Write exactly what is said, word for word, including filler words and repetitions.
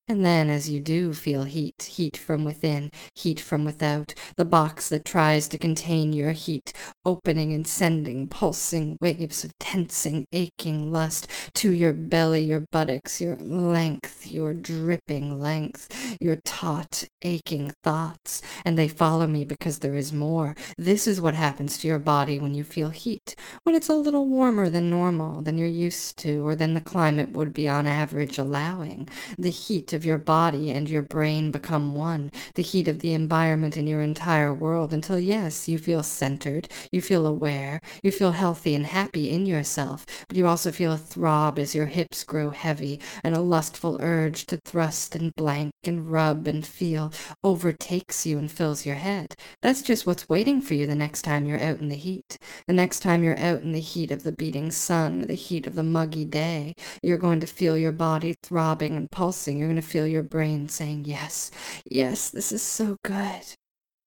And then, as you do feel heat, heat from within, heat from without, the box that tries to contain your heat, opening and sending pulsing waves of tensing, aching lust to your belly, your buttocks, your length, your dripping length, your taut, aching thoughts, and they follow me because there is more. This is what happens to your body when you feel heat, when it's a little warmer than normal, than you're used to, or than the climate would be on average allowing. The heat of your body and your brain become one, the heat of the environment in your entire world, until yes, you feel centered, you feel aware, you feel healthy and happy in yourself, but you also feel a throb as your hips grow heavy, and a lustful urge to thrust and blank and rub and feel overtakes you and fills your head. That's just what's waiting for you the next time you're out in the heat. The next time you're out in the heat of the beating sun, the heat of the muggy day, you're going to feel your body throbbing and pulsing. You're going to feel your brain saying, yes, yes, this is so good.